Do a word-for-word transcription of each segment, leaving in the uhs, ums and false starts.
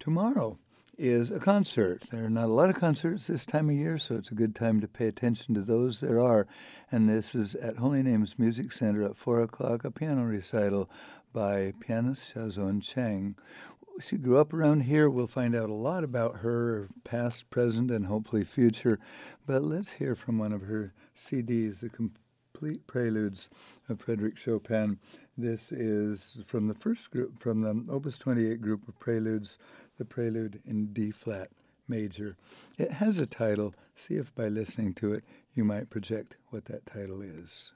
Tomorrow is a concert. There are not a lot of concerts this time of year, so it's a good time to pay attention to those there are. And this is at Holy Names Music Center at four o'clock, a piano recital by pianist Xiaozhen Chang. She grew up around here. We'll find out a lot about her past, present, and hopefully future. But let's hear from one of her C Ds, The Complete Preludes of Frédéric Chopin. This is from the first group, from the Opus twenty-eight group of preludes, the Prelude in D-flat major. It has a title. See if by listening to it you might project what that title is.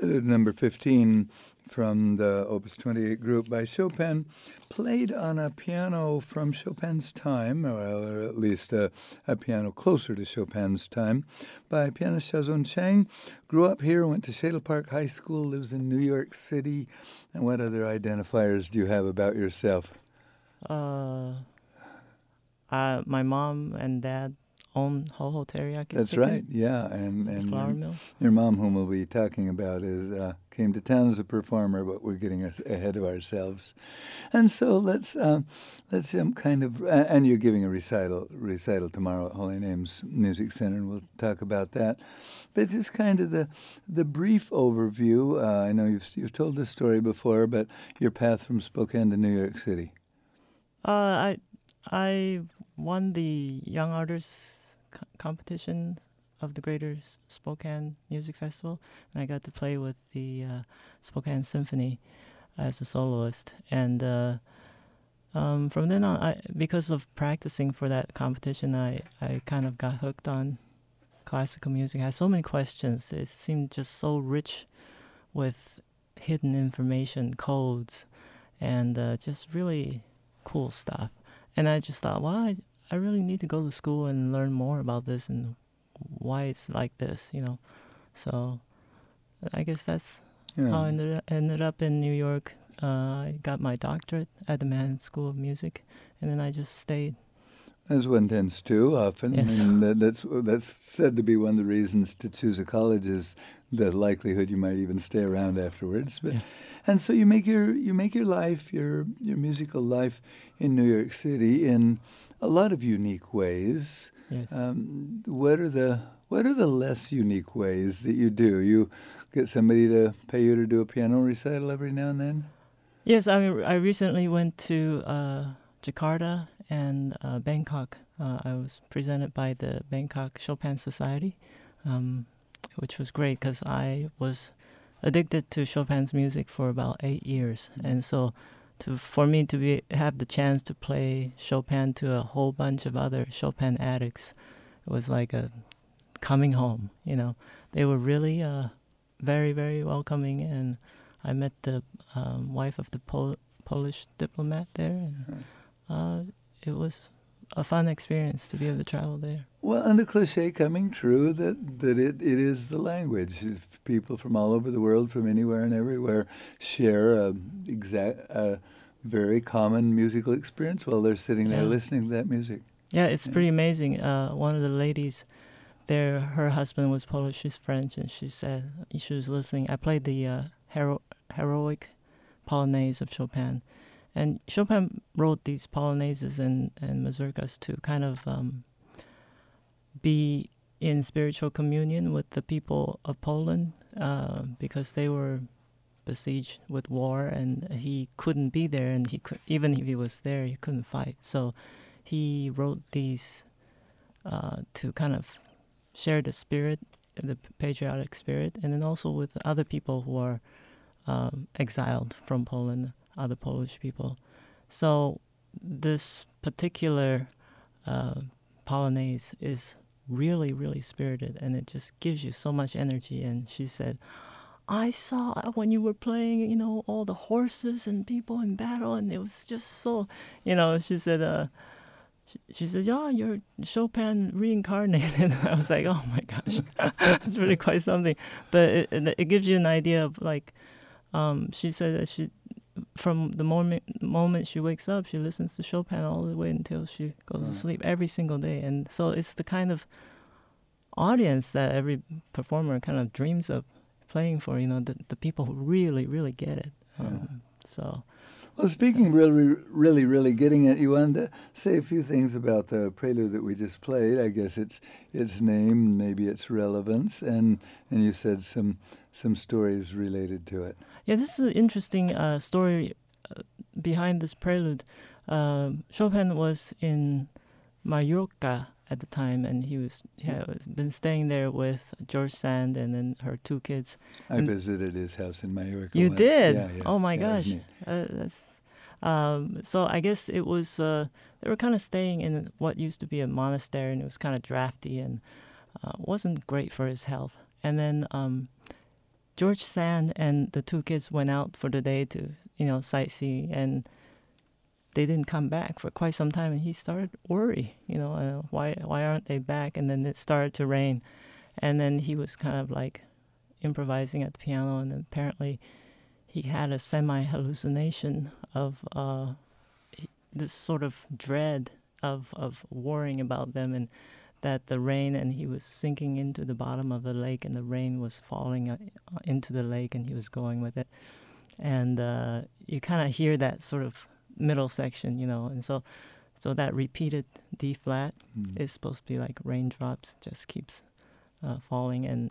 Prelude number fifteen from the Opus twenty-eight group by Chopin, played on a piano from Chopin's time, or at least a, a piano closer to Chopin's time, by pianist Xiaozhong Chang. Grew up here, went to Shadle Park High School, lives in New York City. And what other identifiers do you have about yourself? Uh, uh, my mom and dad own Ho Ho Teriyaki That's Chicken, right, yeah. And, and flour your, mill. your mom, whom we'll be talking about, is uh, came to town as a performer, but we're getting us ahead of ourselves. And so let's um, let's um, kind of, uh, and you're giving a recital recital tomorrow at Holy Names Music Center, and we'll talk about that. But just kind of the the brief overview. Uh, I know you've you've told this story before, but your path from Spokane to New York City. Uh, I I won the Young Artists co- competition of the Greater S- Spokane Music Festival, and I got to play with the uh, Spokane Symphony as a soloist. And uh, um, from then on, I, because of practicing for that competition, I, I kind of got hooked on classical music. I had so many questions. It seemed just so rich with hidden information, codes, and uh, just really cool stuff. And I just thought, well, I, I really need to go to school and learn more about this and why it's like this, you know. So I guess that's Yeah. how I ended up, ended up in New York. Uh, I got my doctorate at the Manhattan School of Music, and then I just stayed. As one tends to often, Yes. and that, that's that's said to be one of the reasons to choose a college is the likelihood you might even stay around afterwards. But Yeah. and so you make your you make your life your your musical life in New York City in a lot of unique ways. Yes. Um, what are the what are the less unique ways that you do? You get somebody to pay you to do a piano recital every now and then? Yes, I mean, I recently went to uh, Jakarta and uh, Bangkok. Uh, I was presented by the Bangkok Chopin Society, um, which was great because I was addicted to Chopin's music for about eight years, and so to for me to be have the chance to play Chopin to a whole bunch of other Chopin addicts, it was like a coming home. You know, they were really uh, very very welcoming, and I met the um, wife of the Pol- Polish diplomat there, and uh, it was a fun experience to be able to travel there. Well, and the cliche coming true that, that it, it is the language. If people from all over the world, from anywhere and everywhere, share a, exact, a very common musical experience while they're sitting there Yeah. listening to that music. Yeah, it's Yeah. pretty amazing. Uh, one of the ladies there, her husband was Polish, she's French, and she said she was listening. I played the uh, hero- heroic Polonaise of Chopin. And Chopin wrote these polonaises and, and mazurkas to kind of um, be in spiritual communion with the people of Poland uh, because they were besieged with war, and he couldn't be there, and he could, even if he was there, he couldn't fight. So he wrote these uh, to kind of share the spirit, the patriotic spirit, and then also with other people who are um, exiled from Poland, other Polish people. So this particular uh, Polonaise is really, really spirited, and it just gives you so much energy. And she said, I saw when you were playing, you know, all the horses and people in battle, and it was just so, you know, she said, uh, she, she said, yeah, you're Chopin reincarnated. And I was like, oh my gosh, that's really quite something. But it, it, it gives you an idea of like, um, she said that she, from the moment moment she wakes up, she listens to Chopin all the way until she goes Wow. to sleep every single day. And so it's the kind of audience that every performer kind of dreams of playing for, you know, the, the people who really, really get it. Um, so, Well, speaking of really, really, really getting it, you wanted to say a few things about the prelude that we just played. I guess it's its name, maybe its relevance, and and you said some some stories related to it. yeah, this is an interesting uh, story uh, behind this prelude. Um Chopin was in Mallorca at the time, and he was he had been staying there with George Sand and then her two kids. I And- visited his house in Mallorca. You once. did? Yeah, yeah. Oh my Yeah, it was gosh. neat. Uh, that's um, so. I guess it was. Uh, they were kind of staying in what used to be a monastery, and it was kind of drafty and uh, wasn't great for his health. And then um, George Sand and the two kids went out for the day to, you know, sightsee, and they didn't come back for quite some time, and he started worry, you know, uh, why why aren't they back? And then it started to rain, and then he was kind of like improvising at the piano, and apparently he had a semi-hallucination of uh, this sort of dread of, of worrying about them, and that the rain, and he was sinking into the bottom of the lake, and the rain was falling uh, into the lake, and he was going with it. And uh, you kind of hear that sort of middle section, you know, and so so that repeated D flat mm. is supposed to be like raindrops, just keeps uh, falling, and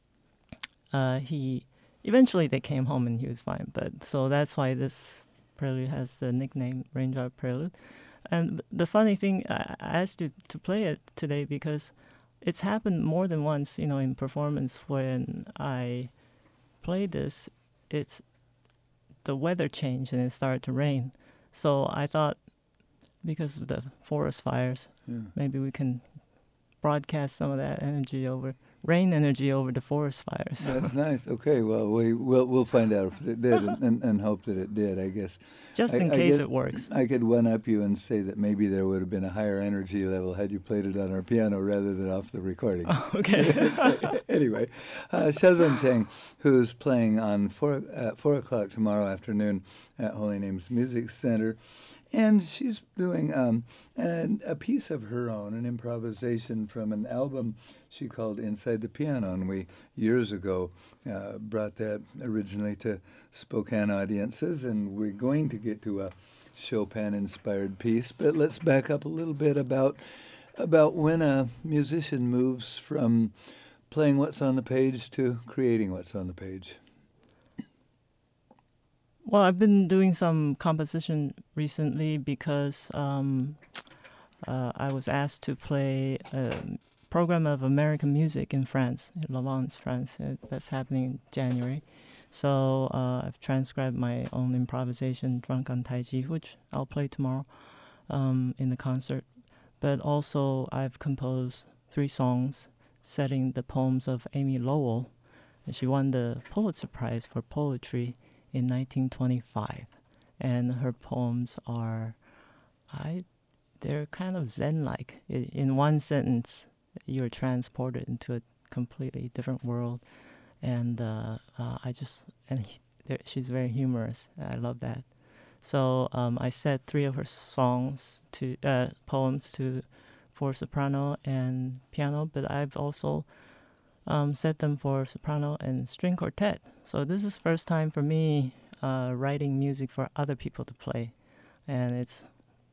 uh, he eventually they came home and he was fine. But so that's why this prelude has the nickname Raindrop Prelude. And the funny thing, I asked you to play it today because it's happened more than once, you know, in performance when I played this. It's the weather changed and it started to rain. So I thought, because of the forest fires, yeah. maybe we can broadcast some of that energy over, rain energy over the forest fires. That's nice. Okay, well, we, we'll, we'll find out if it did and, and, and hope that it did, I guess. Just I, in I case guess it works. I could one-up you and say that maybe there would have been a higher energy level had you played it on our piano rather than off the recording. Oh, okay. Anyway, uh, Xiaozhen Cheng, who's playing on four, at four o'clock tomorrow afternoon at Holy Names Music Center, and she's doing um, an, a piece of her own, an improvisation from an album she called Inside the Piano. And we, years ago, uh, brought that originally to Spokane audiences. And we're going to get to a Chopin-inspired piece. But let's back up a little bit about, about when a musician moves from playing what's on the page to creating what's on the page. Well, I've been doing some composition recently because um, uh, I was asked to play a program of American music in France, in Lavance, France. Uh, that's happening in January. So uh, I've transcribed my own improvisation, Drunk on Taiji, which I'll play tomorrow um, in the concert. But also I've composed three songs setting the poems of Amy Lowell. And she won the Pulitzer Prize for poetry in nineteen twenty-five, and her poems are, I, they're kind of Zen-like. In one sentence, you're transported into a completely different world, and uh, uh, I just and he, she's very humorous. I love that. So um, I set three of her songs to uh, poems to for soprano and piano, but I've also Um, set them for soprano and string quartet. So this is first time for me uh, writing music for other people to play, and it's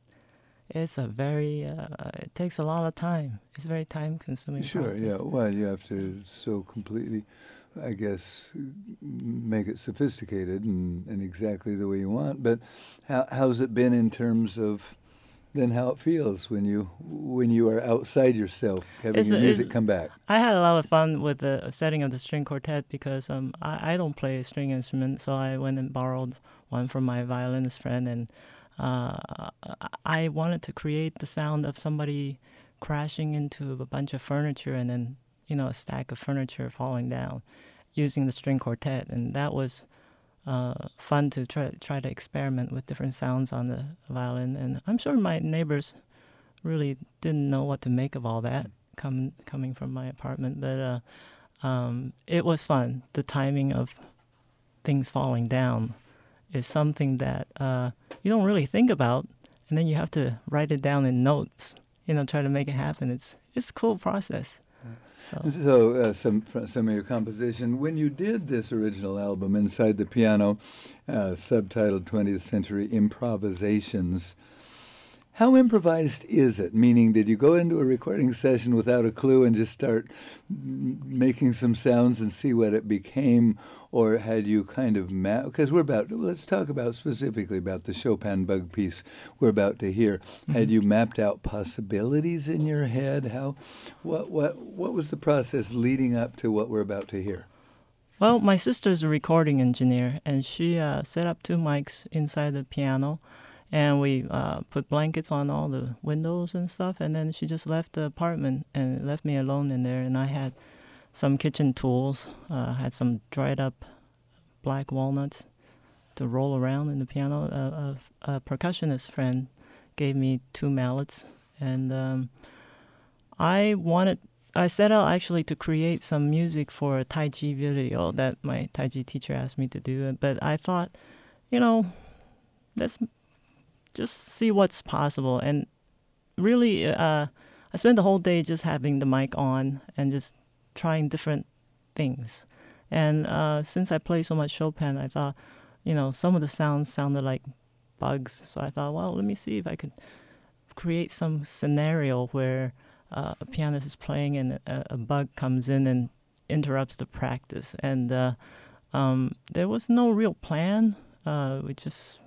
it's a very uh, it takes a lot of time. It's a very time consuming sure, process. yeah. Well, you have to so completely, I guess, make it sophisticated and, and exactly the way you want. But how how's it been in terms of then how it feels when you when you are outside yourself, having it's your a, music come back? I had a lot of fun with the setting of the string quartet because um, I, I don't play a string instrument, so I went and borrowed one from my violinist friend, and uh, I wanted to create the sound of somebody crashing into a bunch of furniture and then, you know, a stack of furniture falling down using the string quartet, and that was Uh, fun to try try to experiment with different sounds on the violin, and I'm sure my neighbors really didn't know what to make of all that coming coming from my apartment, but uh, um, it was fun. The timing of things falling down is something that uh, you don't really think about, and then you have to write it down in notes, you know, try to make it happen. It's it's a cool process. So, so uh, some some of your composition. When you did this original album, Inside the Piano, uh, subtitled twentieth Century Improvisations, how improvised is it? Meaning, did you go into a recording session without a clue and just start making some sounds and see what it became? Or had you kind of mapped, because we're about, let's talk about specifically about the Chopin Bug piece we're about to hear. Mm-hmm. Had you mapped out possibilities in your head? How, what, what, what was the process leading up to what we're about to hear? Well, my sister's a recording engineer, and she uh, set up two mics inside the piano, and we uh, put blankets on all the windows and stuff, and then she just left the apartment and left me alone in there, and I had some kitchen tools. Uh, had some dried up black walnuts to roll around in the piano. Uh, a, a percussionist friend gave me two mallets, and um, I wanted. I set out actually to create some music for a Tai Chi video that my Tai Chi teacher asked me to do. But I thought, you know, let's just see what's possible. And really, uh, I spent the whole day just having the mic on and just trying different things. And uh, since I play so much Chopin, I thought, you know, some of the sounds sounded like bugs. So I thought, well, let me see if I could create some scenario where uh, a pianist is playing and a, a bug comes in and interrupts the practice. And uh, um, there was no real plan. Uh, we just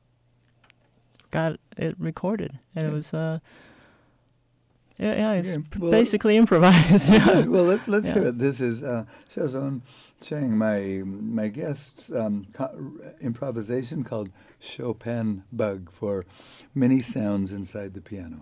got it recorded, and it was uh, yeah, yeah, it's Yeah, well, basically improvised. Well, let, let's Yeah. hear it. This is uh, Xiaozhen Cheng, my my guest's um, co- improvisation called Chopin Bug for many sounds inside the piano.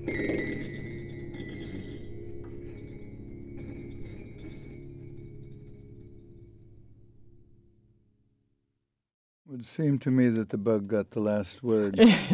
It would seem to me that the bug got the last word.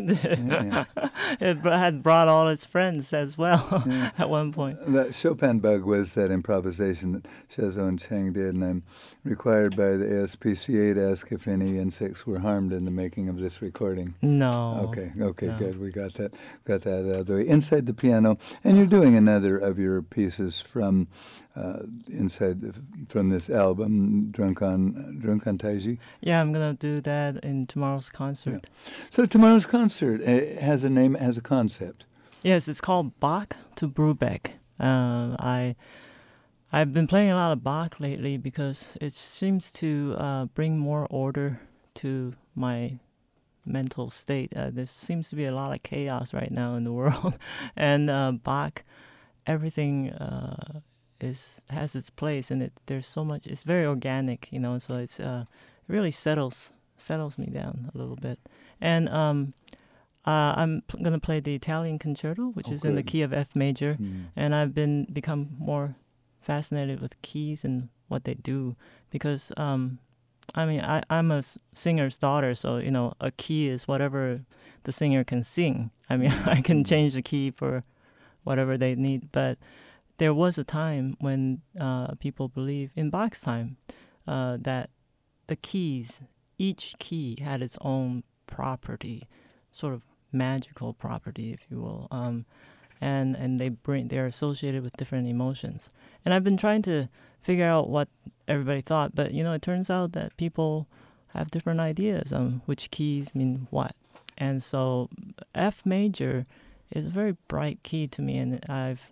Yeah. It br- had brought all its friends as well Yeah. at one point. That Chopin bug was that improvisation that Shazon Chang did, and I'm required by the A S P C A to ask if any insects were harmed in the making of this recording. No. Okay, okay, No. good. We got that, got that out of the way. Inside the piano, and you're doing another of your pieces from uh, inside the, from this album, Drunk on Drunk on Taiji. Yeah, I'm gonna do that in tomorrow's concert. So tomorrow's concert uh, has a name, has a concept. Yes, it's called Bach to Brubeck. Uh, I I've been playing a lot of Bach lately because it seems to uh, bring more order to my mental state. Uh, there seems to be a lot of chaos right now in the world, and uh, Bach, everything uh, is has its place, and it there's so much. It's very organic, you know. So it's uh, it really settles settles me down a little bit, and um, uh, I'm p- gonna play the Italian Concerto, which Oh, is in the good. key of F major, Mm. and I've been become more fascinated with keys and what they do because um, I mean I I'm a s- singer's daughter, so you know a key is whatever the singer can sing. I mean I can change the key for whatever they need, but there was a time when uh, people believe in Bach's time uh, that the keys, each key had its own property, sort of magical property, if you will, um, and and they bring they're associated with different emotions. And I've been trying to figure out what everybody thought, but you know, it turns out that people have different ideas on which keys mean what. And so F major is a very bright key to me, and I've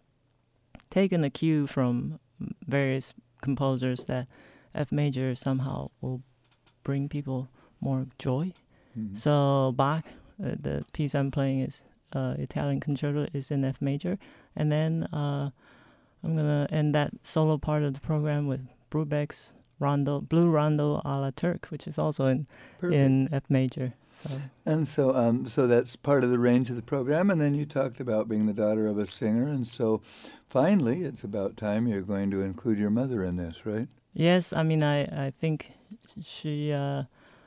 taken a cue from various composers that F major somehow will bring people more joy. Mhm. So Bach, uh, the piece I'm playing is uh, Italian Concerto, is in F major, and then uh, I'm gonna end that solo part of the program with Brubeck's Rondo, Blue Rondo a la Turk, which is also in Perfect. in F major. So And so, um, so that's part of the range of the program. And then you talked about being the daughter of a singer, and so finally, it's about time you're going to include your mother in this, right? yes, I mean I I think she uh,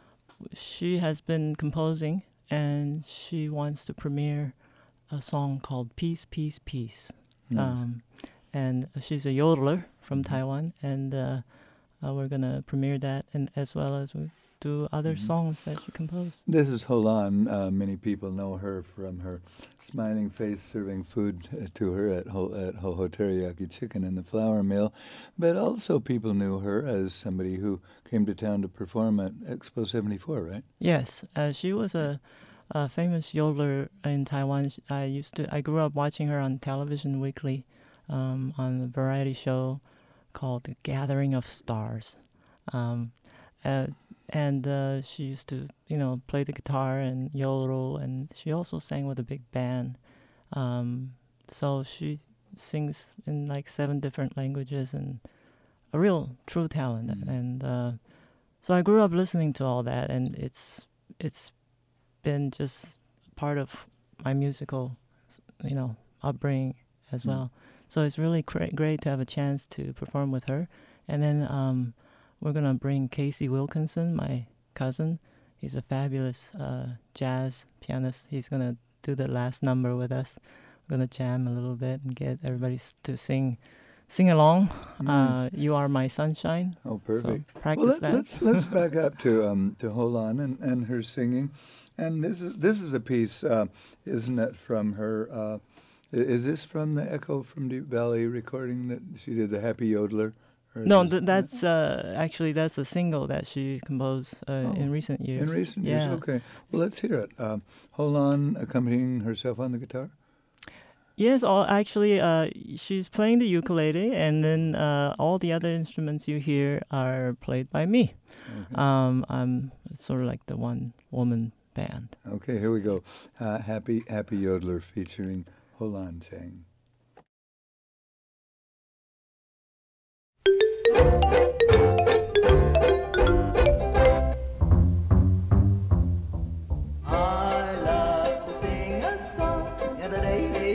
she has been composing, and she wants to premiere a song called Peace, Peace, Peace. Nice. Um, and she's a yodeler from Mhm. Taiwan, and uh, uh, we're gonna premiere that, and as well as we do other Mhm. songs that she composed. This is Holan. Uh, many people know her from her smiling face serving food uh, to her at Ho- at Ho-Ho Teriyaki Chicken in the Flour Mill, but also people knew her as somebody who came to town to perform at Expo seventy-four, right? Yes, uh, she was a, a famous yodeler in Taiwan. Sh- I used to I grew up watching her on television weekly, um, on a variety show called The Gathering of Stars. Um, uh, and uh, she used to, you know, play the guitar and yodel, and she also sang with a big band. Um, so she sings in like seven different languages, and a real true talent. Mm. And uh, so I grew up listening to all that, and it's it's been just part of my musical, you know, upbringing as Mm. well. So it's really cra- great to have a chance to perform with her. And then um, we're going to bring Casey Wilkinson, my cousin. He's a fabulous uh, jazz pianist. He's going to do the last number with us. We're going to jam a little bit and get everybody s- to sing sing along. Nice. Uh, you Are My Sunshine. Oh, perfect. So practice Well, let, that. let's let's back up to um to Holan and, and her singing, and this is this is a piece, uh, isn't it, from her? Uh, i- is this from the Echo from Deep Valley recording that she did, the Happy Yodeler? Or is No, this- th- that's uh, actually that's a single that she composed uh, Oh, in recent years. in recent yeah. years. Okay, well, let's hear it. Um, Holan accompanying herself on the guitar. Yes, all, actually, uh, she's playing the ukulele, and then uh, all the other instruments you hear are played by me. Okay. Um, I'm sort of like the one-woman band. Okay, here we go. Uh, Happy Happy Yodeler featuring Holan Chang. I love to sing a song.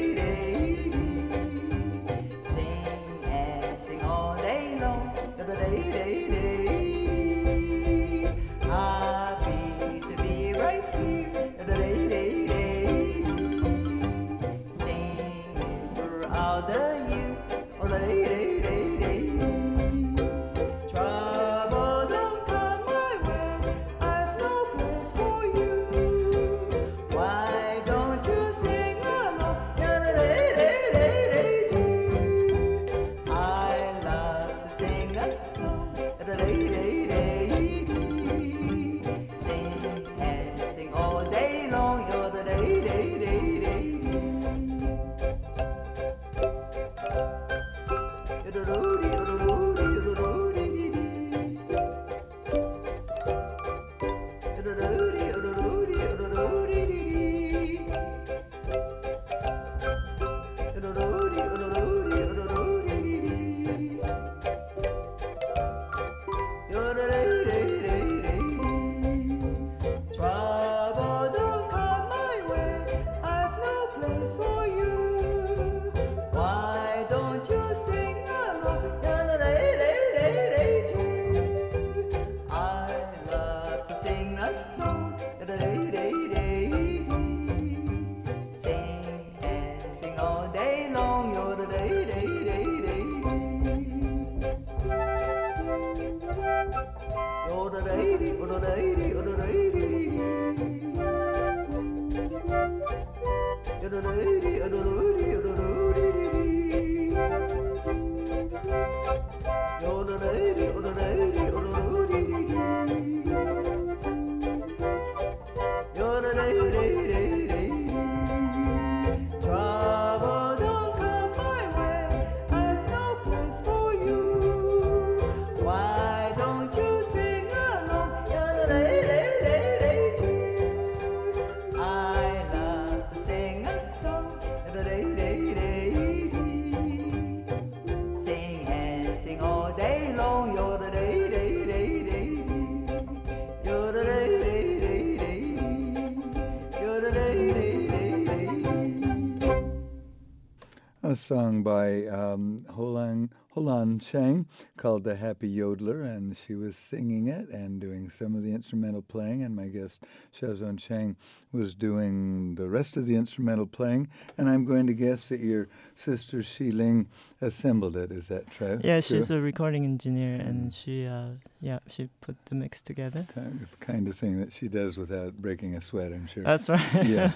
A song by um, Holan, Holan Chang called The Happy Yodeler, and she was singing it and doing some of the instrumental playing, and my guest Xiaozhen Chang was doing the rest of the instrumental playing, and I'm going to guess that your sister Xiling assembled it. Is that true? Yeah, she's a recording engineer, and she, uh, yeah, she put the mix together. Kind of, kind of thing that she does without breaking a sweat, I'm sure. That's right. Yeah,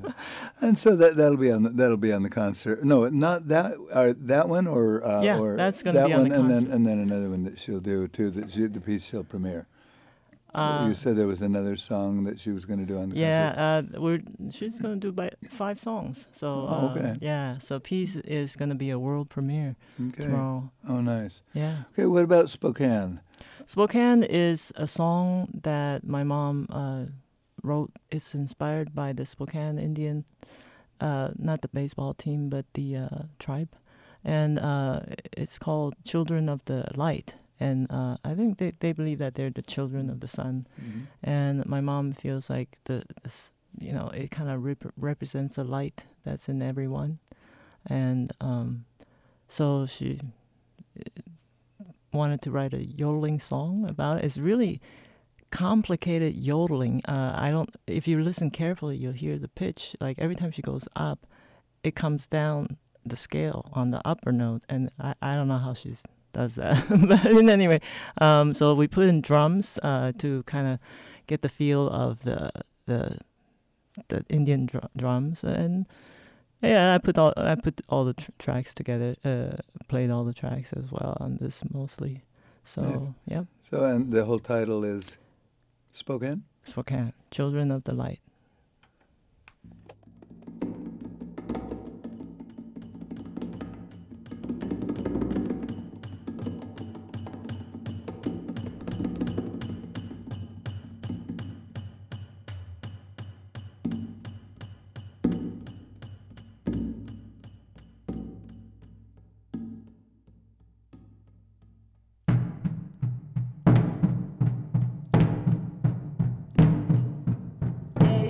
and so that that'll be on the, that'll be on the concert. No, not that uh, that one, or uh, yeah, or that's going to that be on one, the and concert. then and then another one that she'll do too. That she, the piece she'll premiere. Uh, you said there was another song that she was going to do on the yeah, concert. uh, we're she's going to do by five songs. So Oh, uh, okay. yeah, so Peace is going to be a world premiere Okay. tomorrow. Oh, nice. Yeah. Okay, what about Spokane? Spokane is a song that my mom uh, wrote. It's inspired by the Spokane Indian, uh, not the baseball team, but the uh, tribe. And uh, it's called Children of the Light. And uh, I think they, they believe that they're the children of the sun. Mm-hmm. And my mom feels like, the, the you know, it kind of rep- represents a light that's in everyone. And um, so she wanted to write a yodeling song about it. It's really complicated yodeling. Uh, I don't. If you listen carefully, you'll hear the pitch. Like every time she goes up, it comes down the scale on the upper note, and I, I don't know how she does that. But in anyway, um, so we put in drums uh, to kind of get the feel of the the the Indian dr- drums and. Yeah, I put all I put all the tr- tracks together. Uh, played all the tracks as well on this mostly. So Nice. yeah, So, and the whole title is Spokane? Spokane, Children of the Light. Yeah.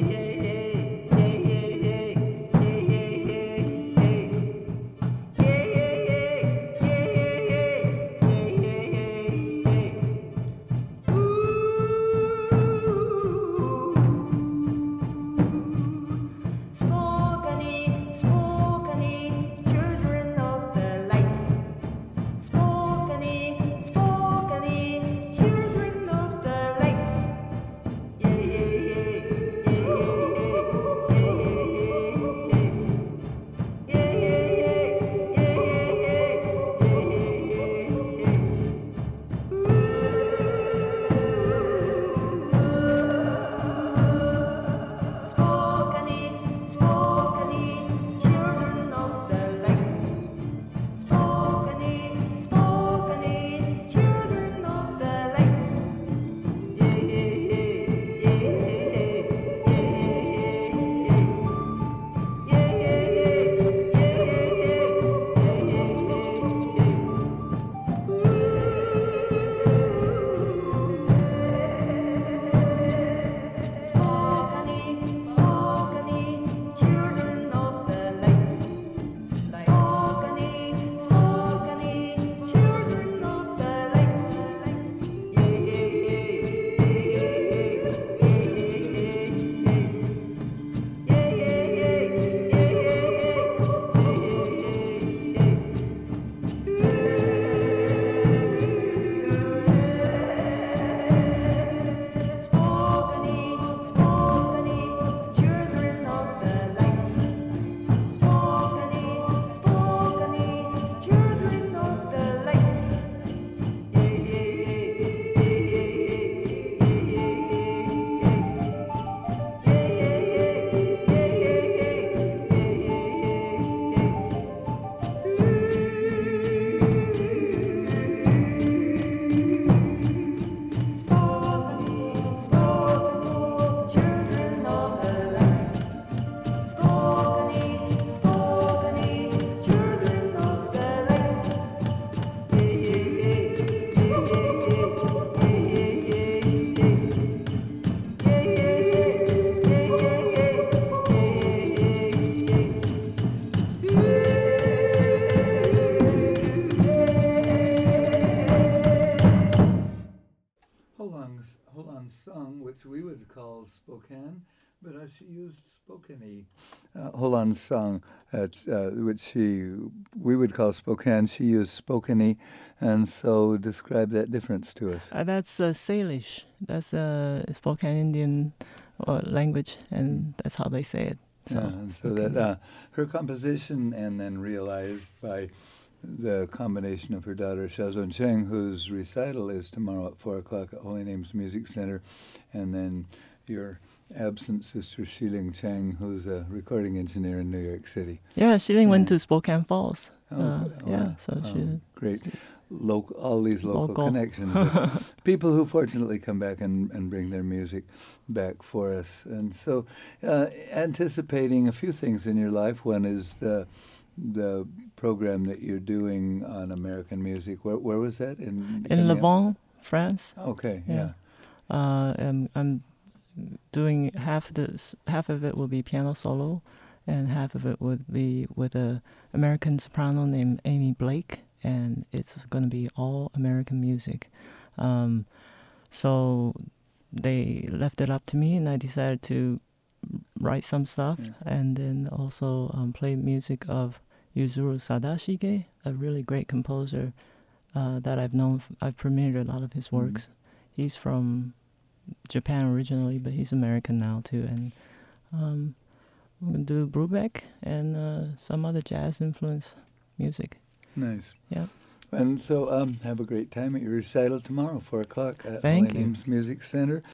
which we would call Spokane, but uh, she used Spokane. Uh, Holan's song, at, uh, which she we would call Spokane, she used Spokane, and so describe that difference to us. Uh, that's uh, Salish. That's uh, Spokane Indian uh, language, and that's how they say it. So, yeah, and so that uh, her composition, and then realized by the combination of her daughter Xiaozhen Cheng, whose recital is tomorrow at four o'clock at Holy Names Music Center, and then your absent sister Shiling Cheng, who's a recording engineer in New York City. Yeah, Shiling yeah. went to Spokane Falls. Oh, uh, wow. Yeah, so um, she... Great. Local, all these local, Local. connections. of people who fortunately come back and, and bring their music back for us. And so uh, anticipating a few things in your life. One is the the program that you're doing on American music. Where, where was that? In, In in Le Bon, France. Okay, yeah. Yeah. Uh, um, I'm doing half this. Half of it will be piano solo, and half of it would be with a American soprano named Amy Blake, and it's going to be all American music. Um, so they left it up to me, and I decided to write some stuff, Yeah. and then also um, play music of Yuzuru Sadashige, a really great composer uh, that I've known. F- I've premiered a lot of his works. Mm-hmm. He's from Japan originally, but he's American now too. And um, I'm gonna do Brubeck and uh, some other jazz influence music. Nice. Yeah. And so um, have a great time at your recital tomorrow, four o'clock at Thank Holy you. Names Music Center.